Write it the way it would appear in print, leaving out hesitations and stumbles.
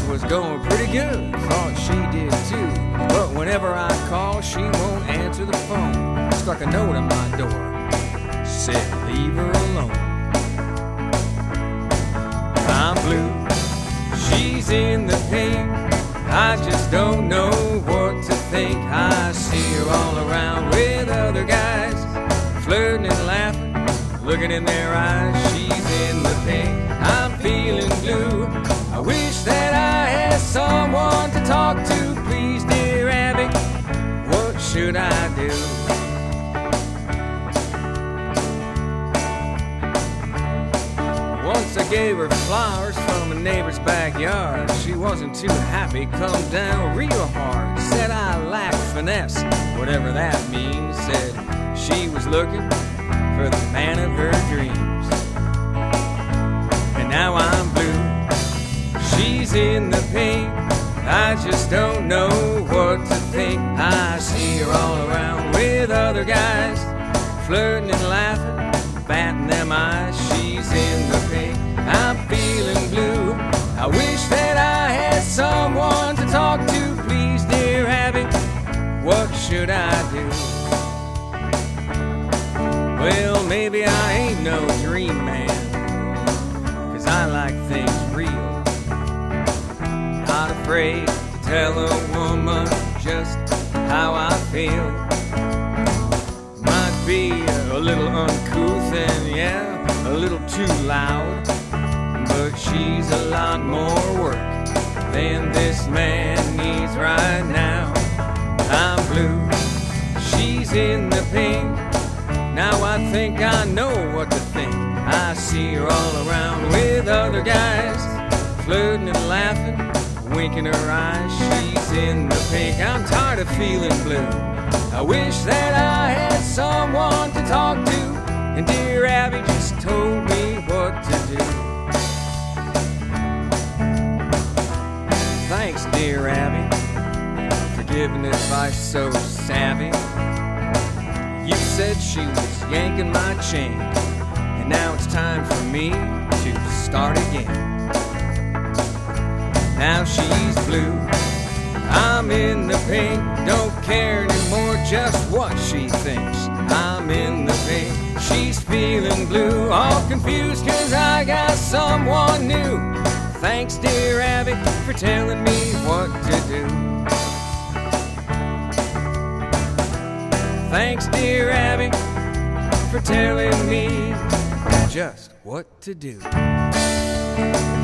was going pretty good, thought she did too. But whenever I call, she won't answer the phone. Stuck a note on my door, said leave her alone. I'm blue, she's in the pink, I just don't know what to think. I see her all around with other guys, flirting and laughing, looking in their eyes. She's in the pink, I'm feeling blue. I wish that I had someone to talk to. Please, dear Abby, what should I do? Once I gave her flowers from a neighbor's backyard. She wasn't too happy, come down real hard. Said I lack finesse, whatever that means. Said she was looking for the man of her dreams. And now I'm blue, she's in the pink, I just don't know what to think. I see her all around with other guys, flirting and laughing, batting them eyes. She's in the pink, I'm feeling blue. I wish that I had someone to talk to. Please, dear Abby, what should I do? Well, maybe I ain't no dream man, 'cause I like things real. Not afraid to tell a woman just how I feel. Might be a little uncouth and yeah, a little too loud, but she's a lot more work than this man needs right now. I'm blue, she's in the pink, now I think I know what to think. I see her all around with other guys, flirting and laughing, winking her eyes. She's in the pink, I'm tired of feeling blue. I wish that I had someone to talk to, and dear Abby just told me what to do. Thanks, dear Abby, for giving advice so savvy. You said she was yanking my chain, and now it's time for me to start again. Now she's blue, I'm in the pink, don't care anymore just what she thinks. I'm in the pink, she's feeling blue, all confused 'cause I got someone new. Thanks, dear Abby, for telling me what to do. Thanks, dear Abby, for telling me just what to do.